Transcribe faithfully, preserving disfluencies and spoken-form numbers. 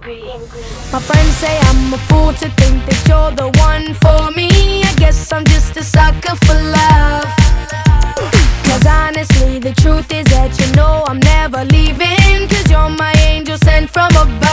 My friends say I'm a fool to think that you're the one for me. I guess I'm just a sucker for love. Cause honestly, the truth is that you know I'm never leaving. Cause you're my angel sent from above.